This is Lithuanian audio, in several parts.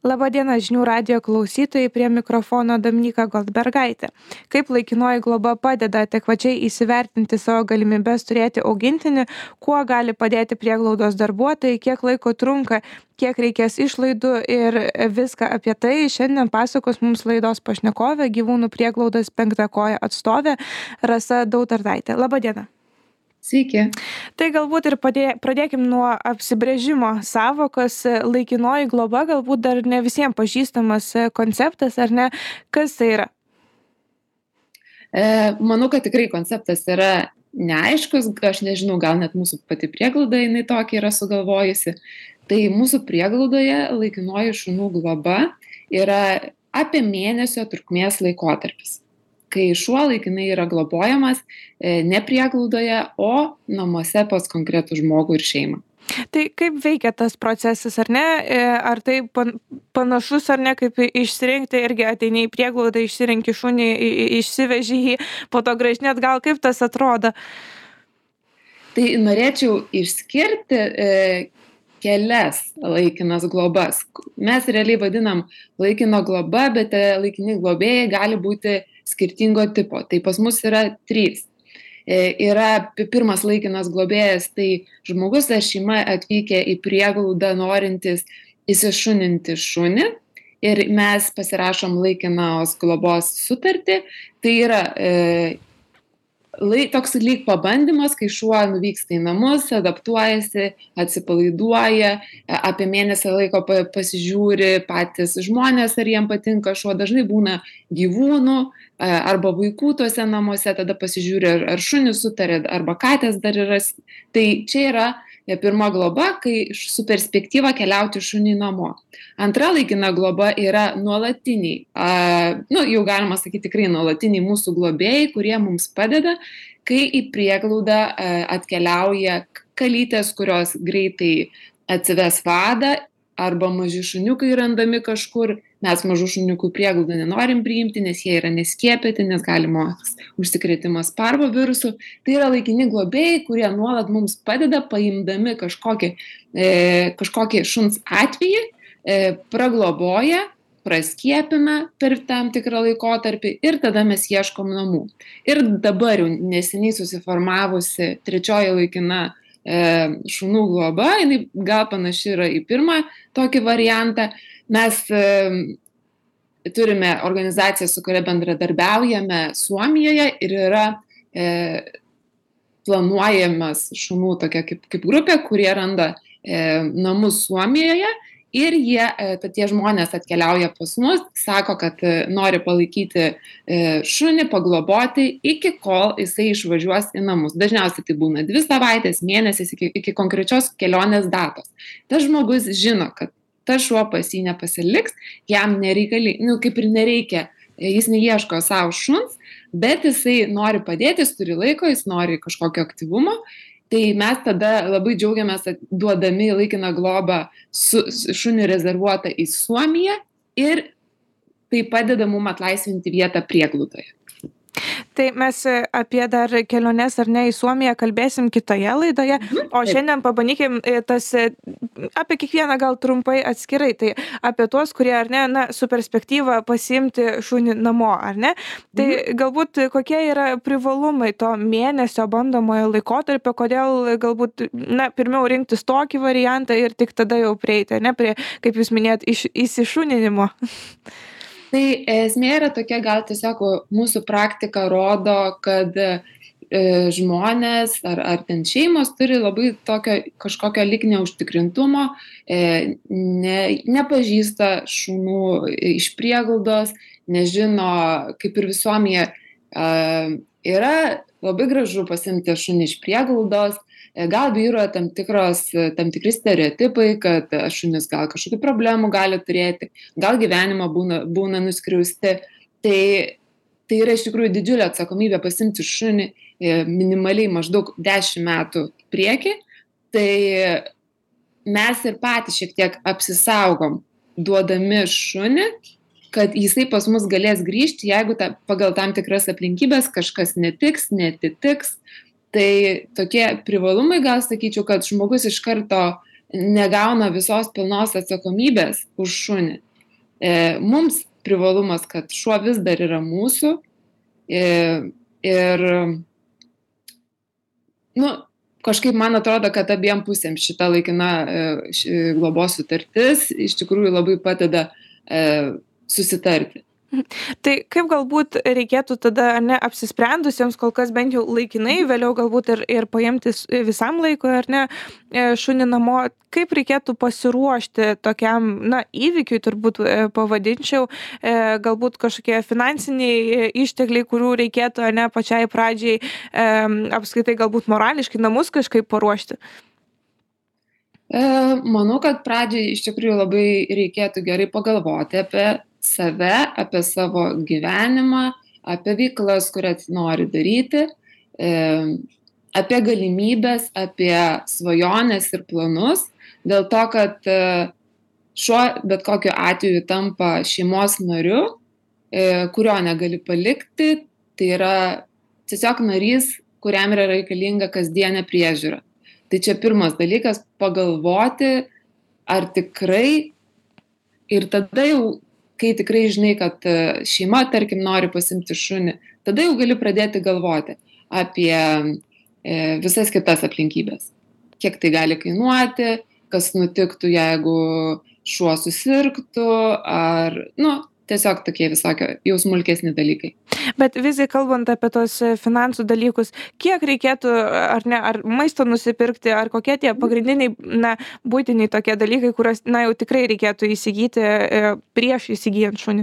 Labadiena žinių radijo klausytojai, prie mikrofono Dominyka Goldbergaitė. Kaip laikinoji globa padeda adekvačiai įsivertinti savo galimybes turėti augintinį, kuo gali padėti prieglaudos darbuotojai, kiek laiko trunka, kiek reikės išlaidų ir viską apie tai šiandien pasakos mums laidos pašnekovė, gyvūnų prieglaudos Penktakoja atstovė Rasa Dautartaitė. Labadiena. Sveiki. Tai galbūt ir pradėkim nuo apsibrėžimo savokos. Laikinoji globa galbūt dar ne visiems pažįstamas konceptas, ar ne? Kas tai yra? Manau, kad tikrai konceptas yra neaiškus, aš nežinau, gal net mūsų pati prieglauda jinai tokia yra sugalvojusi. Tai mūsų prieglaudoje laikinoji šunų globa yra apie mėnesio trukmės laikotarpis, kai šuo laikinai yra globojamas ne prieglaudoje, o namuose pas konkretų žmogų ir šeimą. Tai kaip veikia tas procesas, ar ne? Ar tai panašus, ar ne, kaip išsirinkti, irgi ateini į prieglaudą, išsirinki šunį, išsiveži jį, po to grąžini atgal, kaip tas atrodo? Tai norėčiau išskirti kelias laikinas globas. Mes realiai vadinam laikino globa, bet laikini globėjai gali būti skirtingo tipo. Tai pas mus yra 3. Yra pirmas laikinas globėjas, tai žmogus ar šeima atvykę į prieglaudą norintis įsišuninti šunį ir mes pasirašom laikinos globos sutartį. Tai yra toks lyg pabandymas, kai šuo nuvyksta į namus, adaptuojasi, atsipalaiduoja, apie mėnesį laiko pasižiūri patys žmonės, ar jiem patinka šuo, dažnai būna gyvūnų arba vaikų tuose namuose, tada pasižiūri, ar šunys sutarė, arba katės dar yra. Tai čia yra pirma globa, kai su perspektyva keliauti šunį namo. Antra laikina globa yra nuolatiniai, jau galima sakyti tikrai nuolatiniai mūsų globėjai, kurie mums padeda, kai į prieglaudą atkeliauja kalytės, kurios greitai atsives vadą, arba maži šuniukai randami kažkur. Mes mažų šuniukų prieglaudą nenorim priimti, nes jie yra neskiepyti, nes galimas užsikrėtimas parvo virusu. Tai yra laikini globėjai, kurie nuolat mums padeda, paimdami kažkokį šuns atvejį, pragloboja, praskiepina per tam tikrą laikotarpį ir tada mes ieškom namų. Ir dabar jau neseniai susiformavusi 3 laikina šunų globa, jinai gal panaši yra į pirmą tokį variantą. Mes turime organizaciją, su kuria bendradarbiaujame Suomijoje ir yra planuojamas šunų tokia kaip grupė, kurie randa namus Suomijoje ir tie žmonės atkeliauja pas mus, sako, kad nori palaikyti šunį, pagloboti, iki kol jisai išvažiuos į namus. Dažniausiai tai būna 2 savaitės, mėnesis iki konkrečios kelionės datos. Tas žmogus žino, kad tas šuo pas jį nepasiliks, jam kaip ir nereikia, jis neieško savo šuns, bet jisai nori padėti, jis turi laiko, jis nori kažkokio aktyvumo. Tai mes tada labai džiaugiamės duodami laikiną globą šunį rezervuotą į Suomiją ir tai padeda mums atlaisvinti vietą prieglaudoje. Tai mes apie dar keliones ar ne į Suomiją kalbėsim kitoje laidoje, o šiandien pabandykim apie kiekvieną gal trumpai atskirai, tai apie tuos, kurie ar ne, su perspektyva pasiimti šunį namo, ar ne? Tai galbūt kokie yra privalumai to mėnesio bandomojo laikotarpio, kodėl galbūt, pirmiau rinktis tokį variantą ir tik tada jau prieiti, ne, prie, kaip jūs minėjot, įsišuninimo. Tai esmė yra tokia, gal tiesiog mūsų praktika rodo, kad žmonės ar ten šeimos turi labai tokio kažkokio lyg neužtikrintumo, nepažįsta šunų iš prieglaudos, nežino, kaip ir visuomenėje yra labai gražu pasiimti šunį iš prieglaudos. Gal vyrauja tam tikri stereotipai, kad šunis gal kažkokių problemų gali turėti, gal gyvenimą būna nuskriausti. Tai yra iš tikrųjų didžiulė atsakomybė pasiimti šunį minimaliai maždaug 10 metų priekį. Tai mes ir patys šiek tiek apsisaugom duodami šunį, kad jisai pas mus galės grįžti, jeigu pagal tam tikras aplinkybės kažkas netitiks. Tai tokie privalumai, gal sakyčiau, kad žmogus iš karto negauna visos pilnos atsakomybės už šunį. Mums privalumas, kad šuo vis dar yra mūsų ir nu, kažkaip man atrodo, kad abiem pusėm šita laikina globos sutartis iš tikrųjų labai padeda susitarti. Tai kaip galbūt reikėtų tada, ar ne, apsisprendusiems kol kas bent jau laikinai, vėliau galbūt ir paimti visam laikui, ar ne, šunį namo, kaip reikėtų pasiruošti tokiam, na, įvykiui turbūt pavadinčiau, galbūt kažkokie finansiniai ištekliai, kurių reikėtų, ar ne, pačiai pradžiai, apskaitai galbūt morališkai namus kažkaip paruošti? Manau, kad pradžiai iš tikrųjų labai reikėtų gerai pagalvoti apie save, apie savo gyvenimą, apie veiklas, kurias nori daryti, apie galimybės, apie svajonės ir planus, dėl to, kad šuo bet kokiu atveju tampa šeimos nariu, kurio negali palikti, tai yra tiesiog narys, kuriam yra reikalinga kasdienė priežiūra. Tai čia pirmas dalykas - pagalvoti, ar tikrai ir tada jau, kai tikrai žinai, kad šeima, tarkim, nori pasimti šunį, tada jau gali pradėti galvoti apie visas kitas aplinkybės. Kiek tai gali kainuoti, kas nutiktų, jeigu šuo susirgtų, ar, nu, tiesiog tokie visokio jau smulkesni dalykai. Bet visgi kalbant apie tos finansų dalykus, kiek reikėtų, ar ne, ar maisto nusipirkti, ar kokie tie pagrindiniai, na, buitiniai tokie dalykai, kuriuos, na, jau tikrai reikėtų įsigyti prieš įsigijant šunį?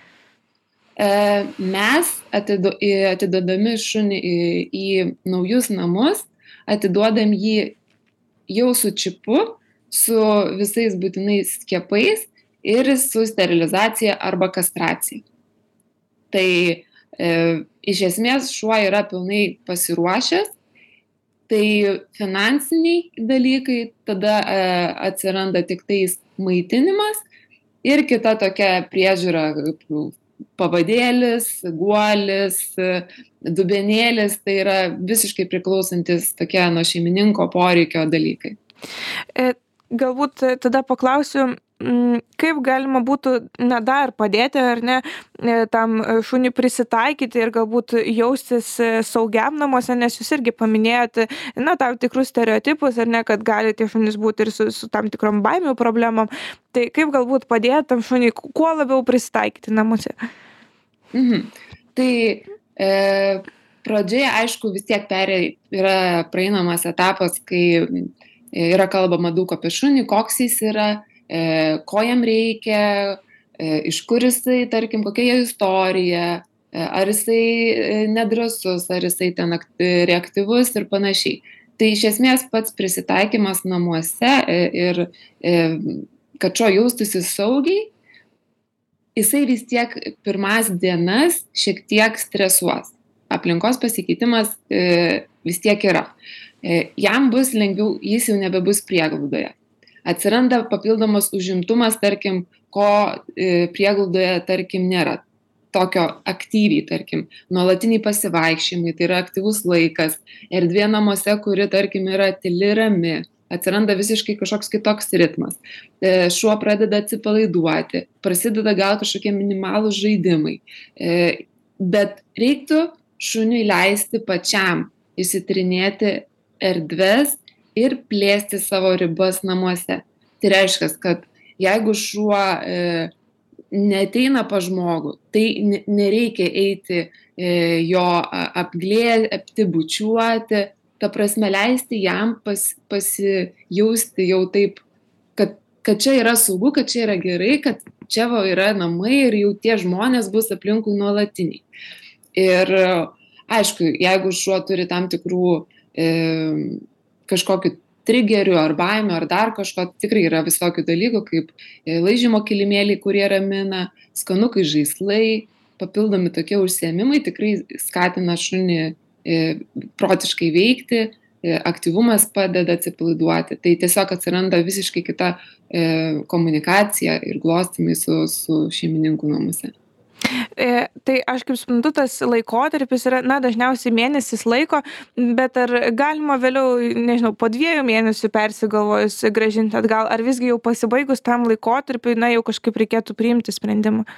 Mes atidodami šunį į naujus namus, atiduodam jį jau su čipu, su visais būtinais skiepais ir su sterilizacija arba kastracija. Tai iš esmės šuo yra pilnai pasiruošęs, tai finansiniai dalykai tada atsiranda tik tais maitinimas ir kita tokia priežiūra, pavadėlis, guolis, dubenėlis, tai yra visiškai priklausantis tokie nuo šeimininko poreikio dalykai. Galbūt tada paklausiu, kaip galima būtų, na, dar padėti, ar ne, tam šuniui prisitaikyti ir galbūt jaustis saugiam namuose, nes jūs irgi paminėjote, na, tam tikrus stereotipus, ar ne, kad gali tie šunys būti ir su tam tikrom baimių problemom. Tai kaip galbūt padėti tam šuniui kuo labiau prisitaikyti namuose? Tai pradžioje, aišku, vis tiek yra praeinamas etapas, kai yra kalbama daug apie šunį, koks jis yra, ko jam reikia, iš kur jisai, tarkim, kokia jo istorija, ar jisai nedrąsus, ar jisai ten reaktyvus ir panašiai. Tai iš esmės pats prisitaikymas namuose ir kad šuo jaustųsi saugiai, jisai vis tiek pirmas dienas šiek tiek stresuos. Aplinkos pasikeitimas vis tiek yra. Jam bus lengviau, jis jau nebebus prieglaudoje. Atsiranda papildomas užimtumas, tarkim, ko prieglaudoje, tarkim, nėra. Tokio aktyviai, tarkim, nuolatiniai pasivaikščiojimai, tai yra aktyvus laikas, erdvė namuose, kuri, tarkim, yra tyli, rami, atsiranda visiškai kažkoks kitoks ritmas. Šuo pradeda atsipalaiduoti, prasideda gal kažkokie minimalūs žaidimai. Bet reiktų šuniui leisti pačiam įsitrinėti erdves ir plėsti savo ribas namuose. Tai reiškia, kad jeigu šuo neateina pas žmogų, tai nereikia eiti jo apglėbti, bučiuoti, ta prasme leisti jam pasijausti jau taip, kad čia yra saugu, kad čia yra gerai, kad čia yra namai ir jau tie žmonės bus aplinkui nuolatiniai. Ir aišku, jeigu šuo turi tam tikrų kažkokių trigerių ar baimių ar dar kažko, tikrai yra visokių dalykų, kaip laižymo kilimėliai, kurie ramina, skanukai, žaislai, papildomi tokie užsiėmimai tikrai skatina šunį protiškai veikti, aktyvumas padeda atsipalaiduoti. Tai tiesiog atsiranda visiškai kita komunikacija ir glostymai su šeimininku namuose. Tai aš kaip suprantu, tas laikotarpis yra, na, dažniausiai mėnesis laiko, bet ar galima vėliau, nežinau, po 2 mėnesių persigalvojus grąžinti atgal, ar visgi jau pasibaigus tam laikotarpiui, na, jau kažkaip reikėtų priimti sprendimą?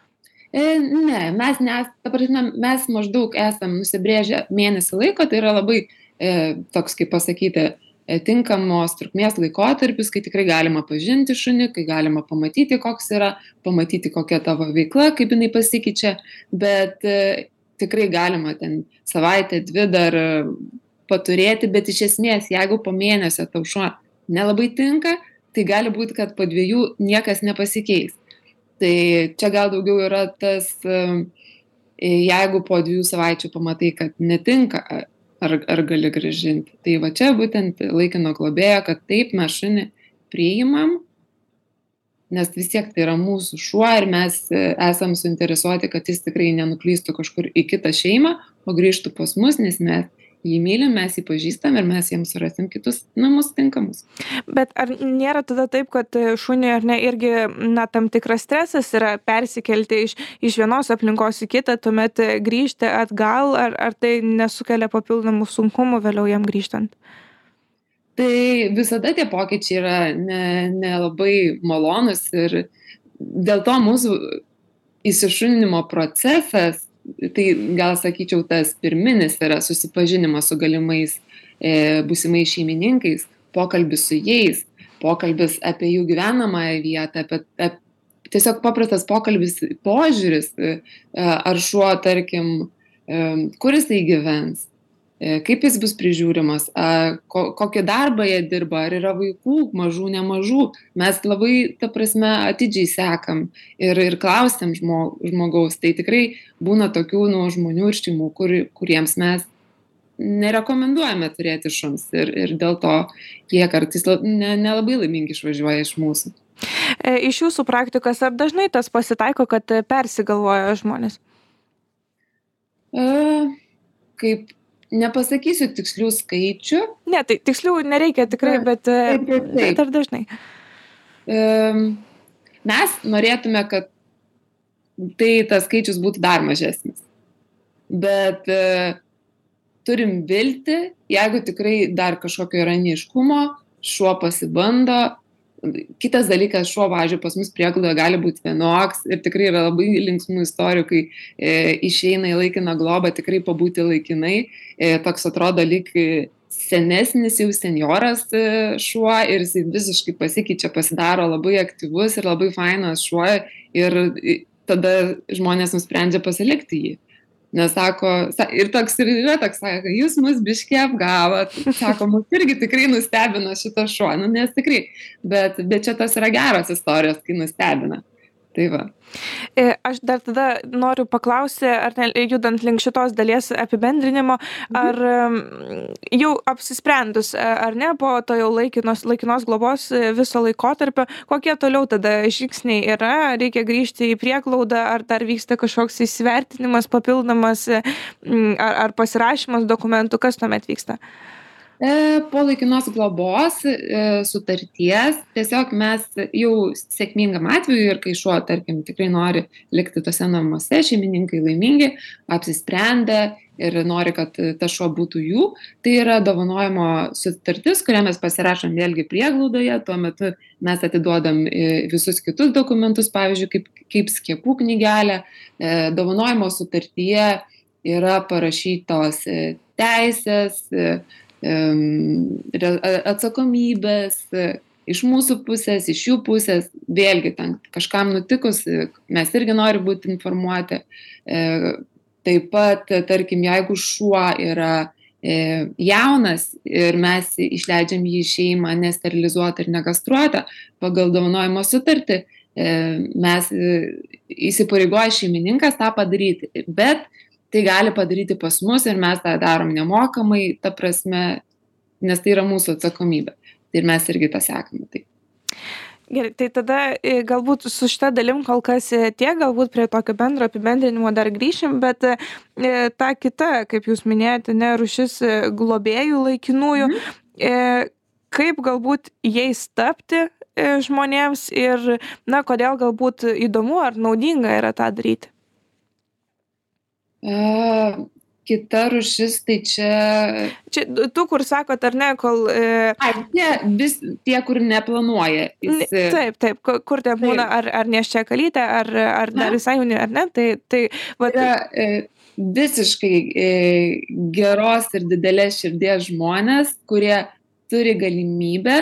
Ne, ta prasme, mes maždaug esam nusibrėžę mėnesį laiko, tai yra labai toks, kaip pasakyti, tinkamos trukmės laikotarpis, kai tikrai galima pažinti šunį, kai galima pamatyti, koks yra, pamatyti, kokia tavo veikla, kaip jinai pasikeičia, bet tikrai galima ten savaitę, 2 dar paturėti, bet iš esmės, jeigu po mėnesio tau šuo nelabai tinka, tai gali būti, kad po 2 niekas nepasikeis. Tai čia gal daugiau yra tas, jeigu po 2 savaičių pamatai, kad netinka, ar gali grąžinti. Tai va čia būtent laikino globėjo, kad taip mes šunį priimam, nes vis tiek tai yra mūsų šuo ir mes esam suinteresuoti, kad jis tikrai nenuklystų kažkur į kitą šeimą, o grįžtų pas mus, nes mes jį mylim, mes jį pažįstam ir mes jiems surasim kitus namus tinkamus. Bet ar nėra tada taip, kad šuniui ar ne irgi, na, tam tikras stresas yra persikelti iš vienos aplinkos į kitą, tuomet grįžti atgal, ar tai nesukelia papildomų sunkumų vėliau jam grįžtant? Tai visada tie pokyčiai yra nelabai malonus ir dėl to mūsų įsišuninimo procesas, tai gal sakyčiau, tas pirminis yra susipažinimas su galimais būsimais šeimininkais, pokalbis su jais, pokalbis apie jų gyvenamąją vietą, apie tiesiog paprastas pokalbis, požiūris, ar šuo, tarkim, kur jisai gyvens, kaip jis bus prižiūrimas, kokį darbą jie dirba, ar yra vaikų, mažų, nemažų. Mes labai, ta prasme, atidžiai sekam ir klausiam žmogaus. Tai tikrai būna tokių žmonių ir šeimų, kuriems mes nerekomenduojame turėti šuns ir dėl to jie kartais nelabai laimingi išvažiuoja iš mūsų. Iš jūsų praktikos, ar dažnai tas pasitaiko, kad persigalvoja žmonės? Kaip nepasakysiu tikslių skaičių. Ne, tai tikslių nereikia tikrai, bet ar dažnai? Mes norėtume, kad tas skaičius būtų dar mažesnis. Bet turim viltį, jeigu tikrai dar kažkokio yra neaiškumo, šuo pasibando. Kitas dalykas, šuo, pavyzdžiui, pas mus prieglaudoje gali būti vienoks ir tikrai yra labai linksmų istorijų, kai išeina į laikiną globą, tikrai pabūti laikinai. Toks atrodo lyg senesnis jau senjoras šuo ir jis visiškai pasikeičia, pasidaro labai aktyvus ir labai fainas šuo ir tada žmonės nusprendžia pasilikti jį. Nes sako, ir toks ir yra toks, sako, jūs mus biškį apgavot, sako, mus irgi tikrai nustebino šitas šuo, nes tikrai, bet čia tas yra geros istorijos, kai nustebina. Tai va. Aš dar tada noriu paklausti, ar judant link šitos dalies apibendrinimo, ar jau apsisprendus, ar ne, po to jau laikinos globos viso laikotarpio, kokie toliau tada žingsniai yra, reikia grįžti į prieglaudą, ar dar vyksta kažkoks įsivertinimas, papildomas, ar pasirašymas dokumentų, kas tuomet vyksta? Po laikinos globos sutarties tiesiog mes jau sėkmingam atveju ir kai šuo, tarkim, tikrai nori likti tose namuose, šeimininkai laimingi, apsisprendę ir nori, kad tas šuo būtų jų, tai yra dovanojimo sutartis, kurią mes pasirašom vėlgi prieglaudoje, tuo metu mes atiduodam visus kitus dokumentus, pavyzdžiui, kaip skiepų knygelę, dovanojimo sutartyje yra parašytos teisės, atsakomybės iš mūsų pusės, iš jų pusės, vėlgi ten kažkam nutikus, mes irgi norim būti informuoti. Taip pat, tarkim, jeigu šuo yra jaunas ir mes išleidžiam jį į šeimą nesterilizuotą ir nekastruotą, pagal dovanojimo sutartį mes įsipareigoja šeimininkas tą padaryti, bet tai gali padaryti pas mus ir mes tą darom nemokamai, ta prasme, nes tai yra mūsų atsakomybė. Tai ir mes irgi tą sekame. Tai. Gerai, tai tada galbūt su šita dalim kol kas tiek, galbūt prie tokio bendro apibendrinimo dar grįšim, bet ta kita, kaip jūs minėjote, rūšis globėjų laikinųjų, kaip galbūt jais tapti žmonėms ir, kodėl galbūt įdomu ar naudinga yra tą daryti? Kita rūšis, tai čia... Čia tu, kur sakot, ar ne, kol... Tie, kur neplanuoja. Taip, kur ten būna, ar nėščia kalytė, ar dar visai jauni, ar ne, tai vat... Yra visiškai geros ir didelės širdies žmonės, kurie turi galimybę,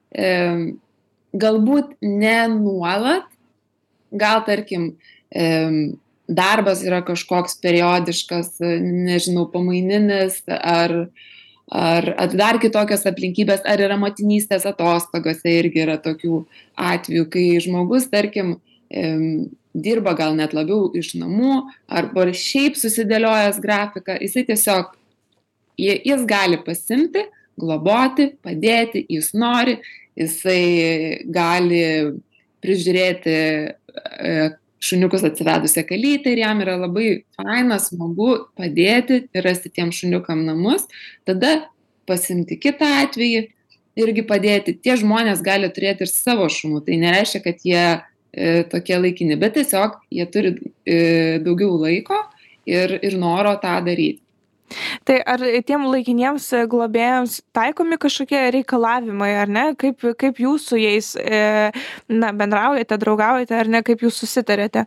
galbūt ne nuolat, gal tarkim, darbas yra kažkoks periodiškas, nežinau, pamaininis, ar dar kitokios aplinkybės, ar yra motinystės atostogose, irgi yra tokių atvejų, kai žmogus, tarkim, dirba gal net labiau iš namų, arba šiaip susidėliojęs grafiką, jisai tiesiog, jis gali pasimti, globoti, padėti, jis nori, jisai gali prižiūrėti šuniukus atsivedusią kalytę ir jam yra labai faina, smagu padėti ir rasti tiem šuniukam namus, tada pasimti kitą atvejį, irgi padėti. Tie žmonės gali turėti ir savo šunų, tai nereiškia, kad jie tokie laikini, bet tiesiog jie turi daugiau laiko ir noro tą daryti. Tai ar tiem laikiniems globėjams taikomi kažkokie reikalavimai, ar ne? Kaip jūs su jais bendraujate, draugaujate, ar ne? Kaip jūs susitarėte?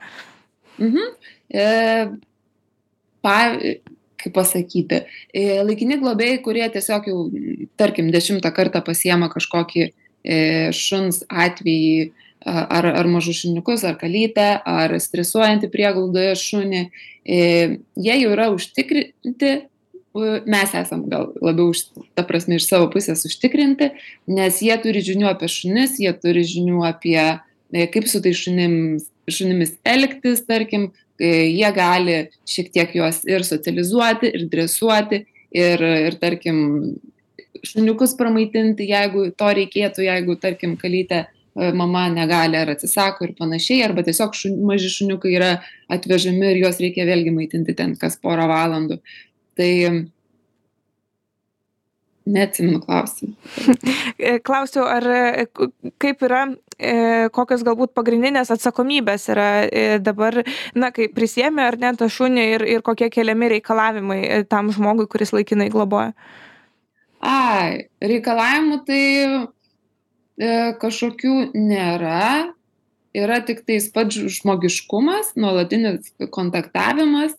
Kaip pasakyti, laikini globėjai, kurie tiesiog jau, tarkim, 10 kartą pasiema kažkokį šuns atvejį, ar mažus šuniukus, ar kalytę, ar stresuojantį prieglaudoje šunį, jie jau yra užtikrinti, mes esam gal labiau, ta prasme, iš savo pusės užtikrinti, nes jie turi žinių apie šunis, jie turi žinių apie kaip su tai šunimis elgtis, tarkim, jie gali šiek tiek juos ir socializuoti, ir dresuoti, ir tarkim, šuniukus pramaitinti, jeigu to reikėtų, jeigu, tarkim, kalytė mama negali ar atsisako ir panašiai, arba tiesiog maži šuniukai yra atvežami ir juos reikia vėlgi maitinti ten kas porą valandų. Tai neatsimenu klausimą. Klausiu, ar kaip yra, kokios galbūt pagrindinės atsakomybės yra dabar, kai prisiėmė ar ne tą šunį ir kokie keliami reikalavimai tam žmogui, kuris laikinai globoja? Reikalavimų tai kažkokių nėra, yra tik tais pats žmogiškumas, nuolatinis kontaktavimas,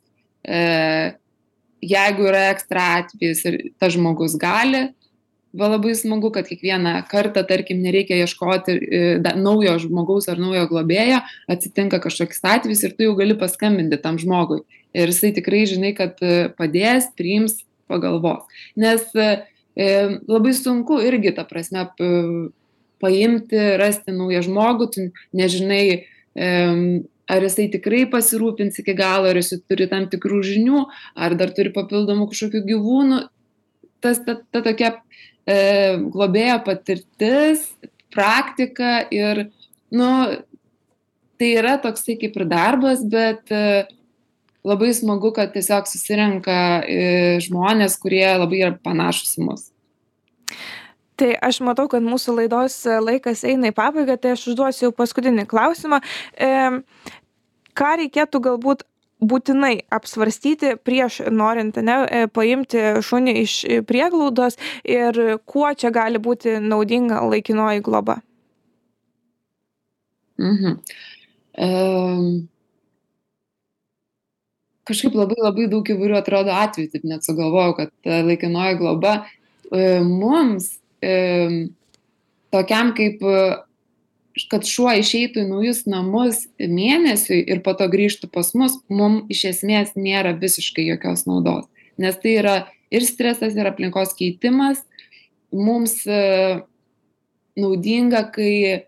jeigu yra ekstra atvejis ir tas žmogus gali, labai smagu, kad kiekvieną kartą, tarkim, nereikia ieškoti naujo žmogaus ar naujo globėjo, atsitinka kažkoks atvejis ir tu jau gali paskambinti tam žmogui. Ir jisai tikrai žinai, kad padės, priims, pagalvos. Nes labai sunku irgi, ta prasme, paimti, rasti naują žmogų, tu nežinai, ar jisai tikrai pasirūpins iki galo, ar jisai turi tam tikrų žinių, ar dar turi papildomų kažkokių gyvūnų. Ta tokia globėjo patirtis, praktika ir, tai yra toksai kaip ir darbas, bet labai smagu, kad tiesiog susirenka žmonės, kurie labai yra panašus į mus. Tai aš matau, kad mūsų laidos laikas eina į pabaigą, tai aš užduosiu jau paskutinį klausimą. Ką reikėtų galbūt būtinai apsvarstyti prieš norint paimti šunį iš prieglaudos ir kuo čia gali būti naudinga laikinoji globa? Kažkaip labai daug įvairių atrodo atvejų, taip net sugalvojau, kad laikinoji globa mums tokiam kaip, kad šuo išeitų į naujus namus mėnesiui ir po to grįžtų pas mus, mums iš esmės nėra visiškai jokios naudos. Nes tai yra ir stresas, ir aplinkos keitimas. Mums naudinga, kai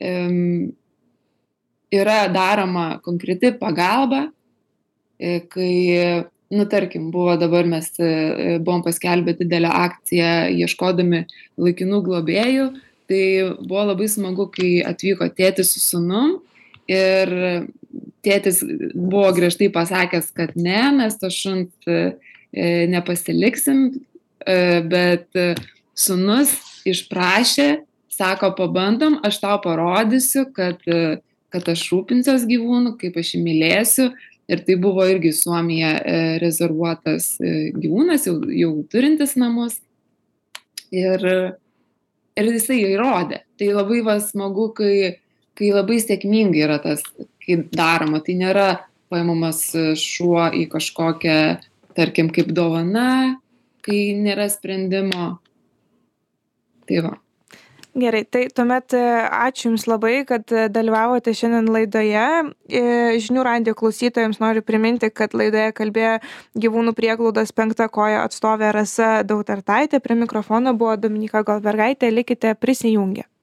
yra daroma konkreti pagalba, kai tarkim, buvo dabar mes buvom paskelbę didelę akciją ieškodami laikinų globėjų, tai buvo labai smagu, kai atvyko tėtis su sūnum ir tėtis buvo griežtai pasakęs, kad ne, mes to šuns nepasiliksim, bet sūnus išprašė, sako, pabandom, aš tau parodysiu, kad aš rūpinsiuos gyvūnu, kaip aš jį mylėsiu. ir tai buvo irgi Suomija rezervuotas gyvūnas, jau turintis namus. Ir jisai įrodė. Tai labai smagu, kai labai sėkmingai yra tas, kai daroma. Tai nėra paimamas šuo į kažkokią, tarkim, kaip dovana, kai nėra sprendimo. Tai va. Gerai, tai tuomet ačiū Jums labai, kad dalyvavote šiandien laidoje. Žinių radijo klausytojams noriu priminti, kad laidoje kalbėjo gyvūnų prieglaudos Penkta koja atstovė Rasa Dautartaitė. Prie mikrofono buvo Dominyka Goldbergaitė. Likite prisijungę.